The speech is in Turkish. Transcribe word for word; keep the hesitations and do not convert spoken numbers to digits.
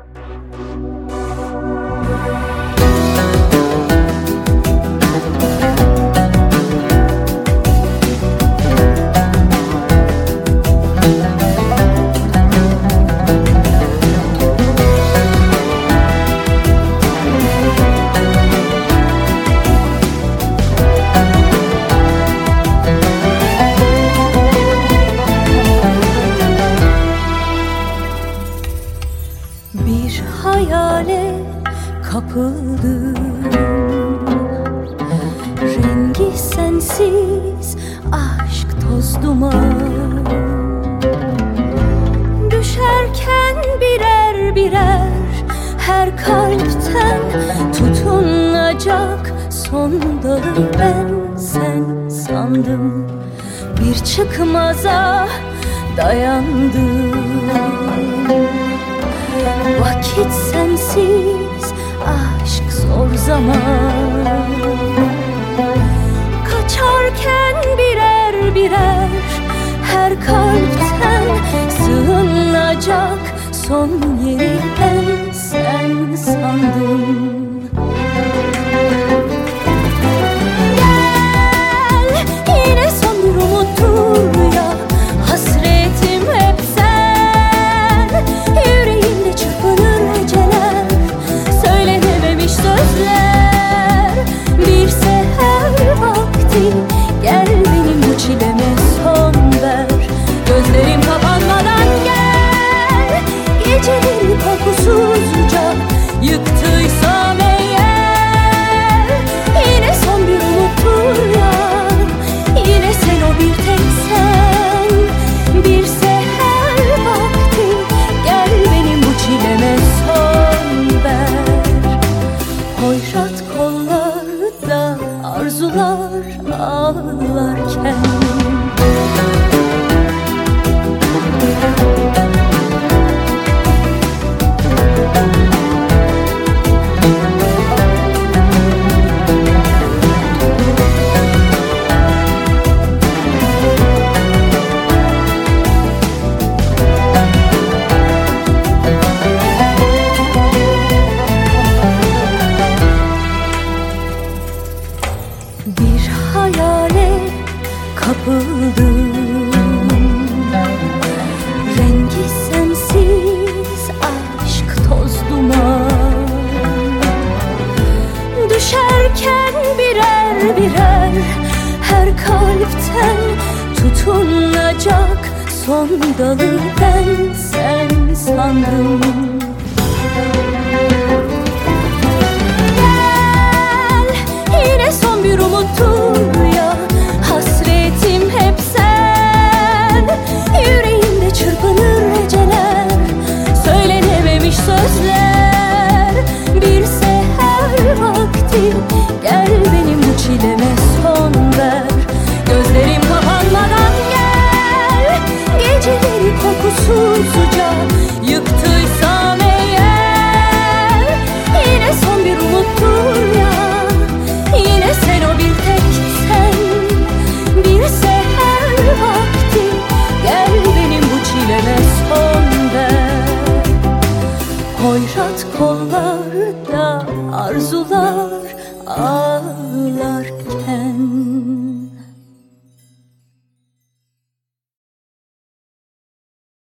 Bir hayale kapıldım, rengi sensiz aşk toz duman. Düşerken birer birer her kalpten tutunacak son dalı ben sen sandım. Bir çıkmaza dayandım. Vakit sensiz aşk zor zaman. Kaçarken birer birer her kalpten sığınacak son yeri ben sen sandım. Gel yine son bir umuttur ya, hasretim hep sen. Yüreğimde çırpınır geceler, söylenememiş sözler. Bir seher vakti gel benim bu çileme son ver. Gözlerim kapanmadan gel, geceleri korkusuzca yıktıysam eğer. Yine son bir umuttur ya, yine sen o bir tek sen. Bir seher vakti gel benim bu çileme son ver. Hoyrat kollarda arzular ağlarken. Bir hayale kapıldım, rengi sensiz aşk toz duman. Düşerken birer birer her kalpten tutunacak son dalı ben sen sandım. Bir umuttur ya, hasretim hep sen. Yüreğimde çırpınır geceler, söylenememiş sözler. Bir seher vakti gel benim bu çileme son ver. Gözlerim kapanmadan gel, geceleri korkusuzca yıktıysam eğer. Yine son bir umuttur ya, yine sen o bir tek sen. Bir seher vakti gel benim bu çileme son ver. Hoyrat kollar